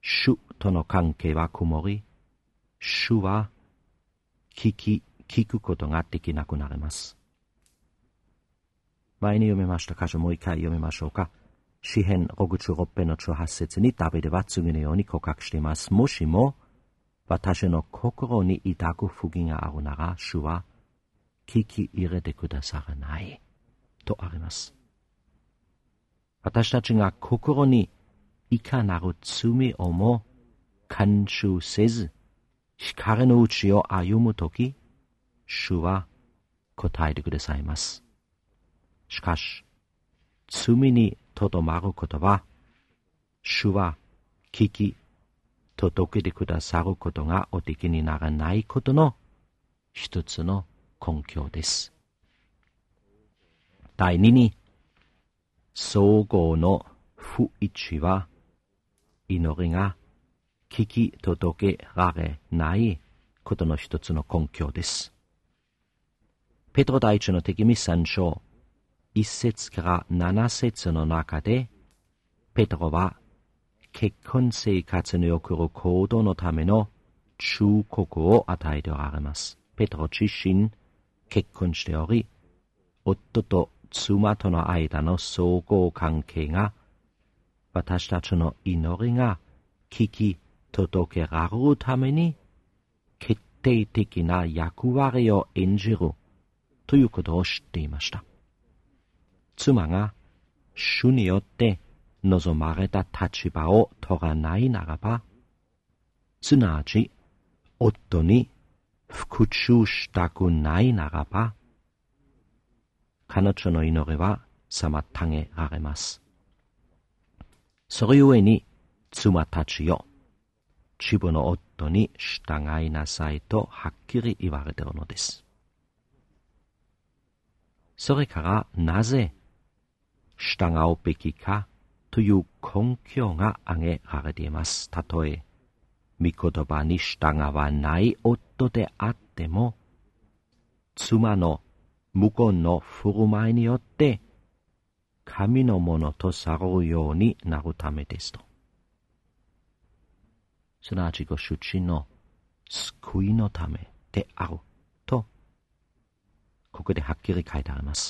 主との関係は曇り、主は聞くことができなくなります。前に読めました箇所もう一回読みましょうか。詩編66編の18節にダビデは次のように告白しています。もしも私の心に抱く不義があるなら、主は聞き入れてくださらないとあります。私たちが心にいかなる罪をも干渉せず、光のうちを歩むとき、主は答えてくださいます。しかし、罪にとどまることは、主は聞き届けてくださることがおできにならないことの一つの根拠です。第二に、相互の不一致は、祈りが聞き届けられないことの一つの根拠です。ペトロ第一の手紙3章、1節から7節の中で、ペトロは結婚生活における行動のための忠告を与えておられます。ペトロ自身結婚しており、夫と妻との間の相互関係が、私たちの祈りが聞き届けられるために決定的な役割を演じるということを知っていました。妻が主によって望まれた立場を取らないならば、すなわち夫に復讐したくないならば、彼女の祈りは妨げられます。それゆえに、妻たちよ、自分の夫に従いなさいとはっきり言われているのです。それからなぜ従うべきかという根拠が挙げられています。たとえ、御言葉に従わない夫であっても、妻の無言の振る舞いによって、神のものとされるようになるためですと。すなわちご主人の救いのためであると、ここではっきり書いてあります。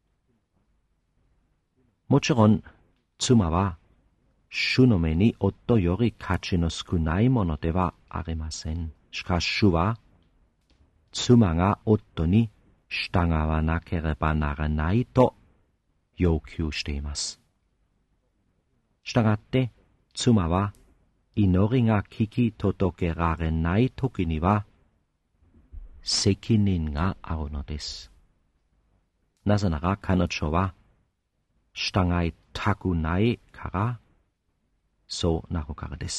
もちろん、妻は、主の目に夫より価値の少ないものではありません。しかし主は、妻が夫に従わなければならないと要求しています。したがって、妻は、祈りが聞き届けられないときには、責任があるのです。なぜなら彼女は、従いたくないから、そうなるからです。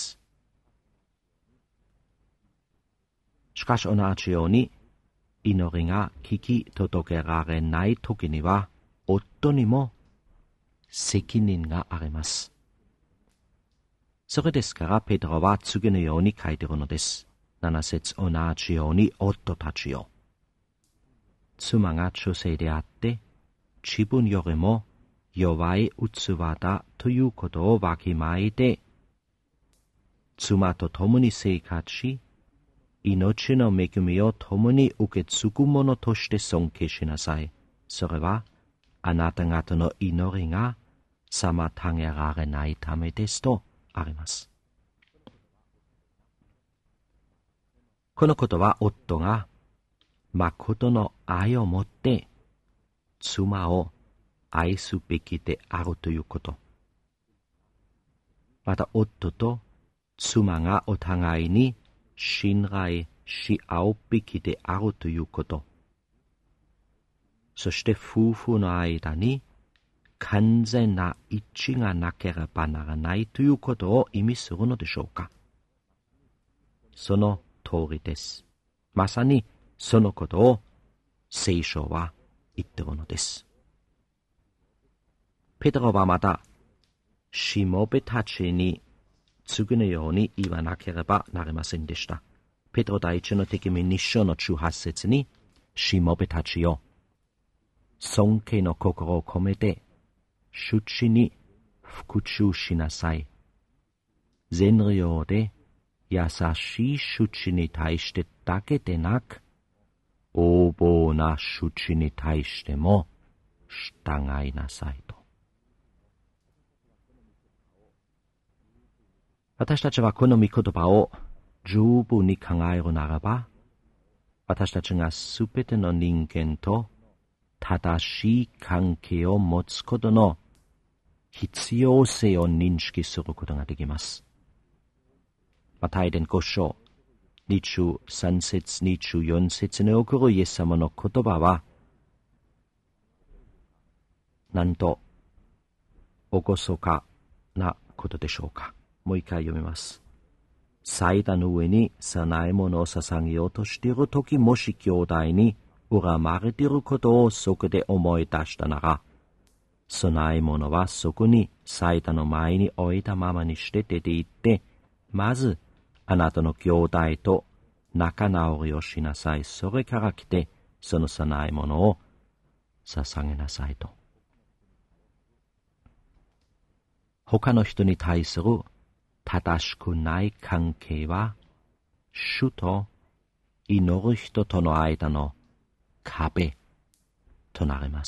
しかし同じように、祈りが聞き届けられないときには、夫にも責任があります。それですから、ペテロは次のように書いているのです。7節同じように夫たちよ。妻が女性であって、自分よりも弱い器だということをわきまえて、妻と共に生活し、命の恵みを共に受け継ぐ者として尊敬しなさい。それは、あなた方の祈りが妨げられないためですとあります。このことは夫が誠の愛をもって妻を愛すべきであるということ。また夫と妻がお互いに信頼し合うべきであるということ。そして夫婦の間に完全な一致がなければならないということを意味するのでしょうか。その通りです。まさにそのことを聖書は言っているのです。ペテロはまた、しもべたちに次のように言わなければなりませんでした。ペテロ第一の手紙2章の18節に、しもべたちよ、尊敬の心を込めて、主治に復讐しなさい。 善良で優しい主治に対してだけでなく、横暴な主治に対しても従いなさいと。私たちはこの御言葉を十分に考えるならば、私たちがすべての人間と正しい関係を持つことの必要性を認識することができます。マタイ伝5章、23節、24節におけるイエス様の言葉は、なんと、おこそかなことでしょうか。もう一回読みます。祭壇の上に供え物を捧げようとしているとき、もし兄弟に恨まれていることをそこで思い出したなら、供え物はそこに祭壇の前に置いたままにして出て行って、まずあなたの兄弟と仲直りをしなさい。それから来て、その供え物を捧げなさいと。他の人に対する正しくない関係は、主と祈る人との間の壁となります。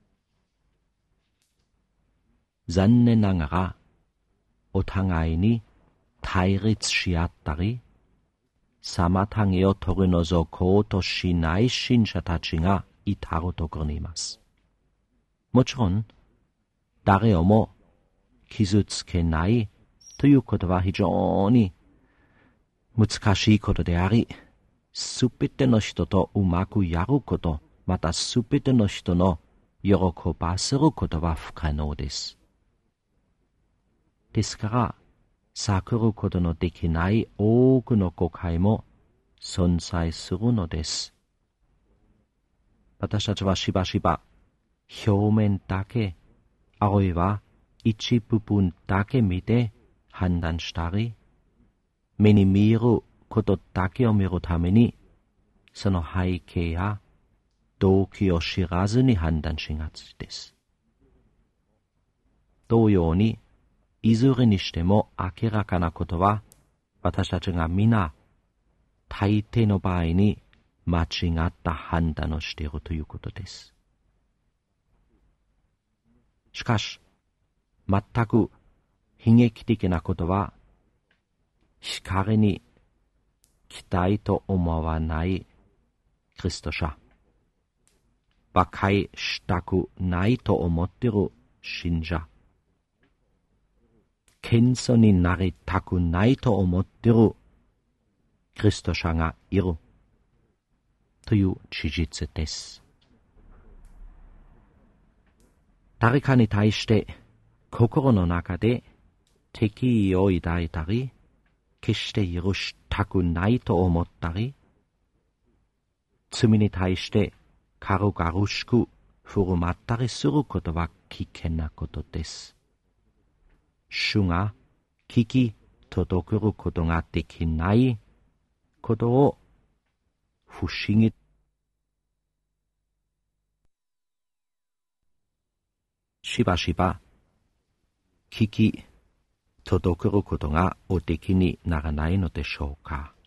残念ながら、お互いに対立し合ったり、妨げを取り除こうとしない信者たちが至るところにいます。もちろん、誰をも傷つけないということは非常に難しいことであり、すべての人とうまくやること、またすべての人の喜ばせることは不可能です。ですから、避けることのできない多くの誤解も存在するのです。私たちはしばしば表面だけ、あるいは一部分だけ見て判断したり、目に見えることだけを見るために、その背景や動機を知らずに判断しがちです。同様に、いずれにしても明らかなことは、私たちが皆、大抵の場合に間違った判断をしているということです。しかし、全く悲劇的なことは、光に来たいと思わないキリスト者、和解したくないと思っている信者、謙遜になりたくないと思っているキリスト者がいるという事実です。誰かに対して心の中で敵意を抱いたり、決して許したくないと思ったり、罪に対して軽々しく振る舞ったりすることは危険なことです。主が聞き届けることができないことを不思議しばしば聞き届けることがおできにならないのでしょうか。